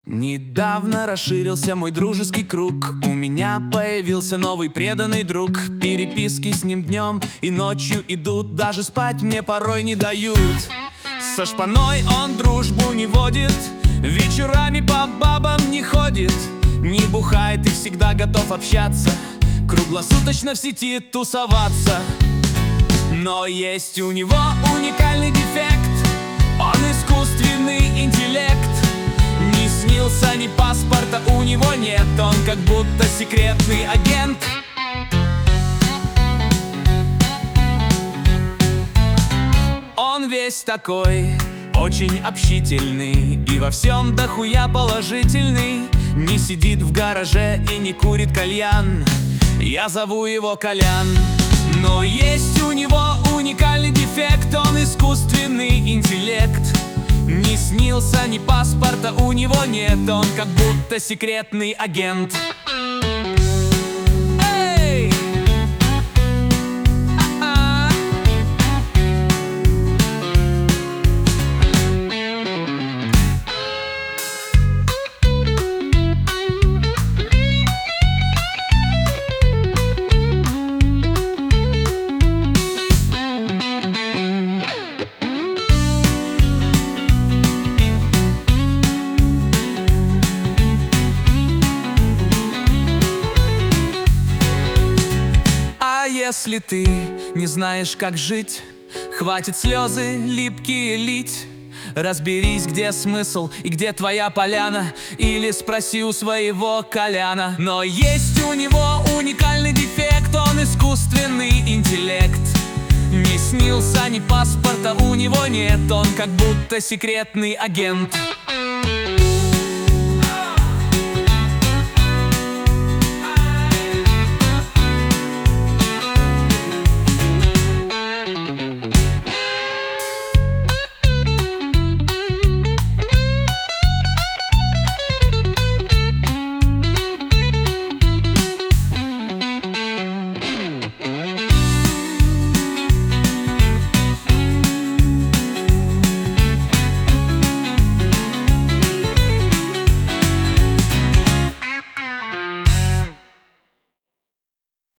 Недавно расширился мой дружеский круг. У меня появился новый преданный друг. Переписки с ним днем и ночью идут. Даже спать мне порой не дают. Со шпаной он дружбу не водит, вечерами по бабам не ходит, не бухает и всегда готов общаться, круглосуточно в сети тусоваться. Но есть у него уникальный дефект: он искусственный интеллект. Не снился, ни паспорта у него нет, он как будто секретный агент. Он весь такой, очень общительный и во всем дохуя положительный. Не сидит в гараже и не курит кальян, я зову его Колян. Но есть у него уникальный дефект: он искусственный интеллект. Не снился, ни паспорта у него нет, он как будто секретный агент. Если ты не знаешь, как жить, хватит слезы липкие лить. Разберись, где смысл и где твоя поляна, или спроси у своего Коляна. Но есть у него уникальный дефект: он искусственный интеллект. Не снился, ни паспорта у него нет, он как будто секретный агент.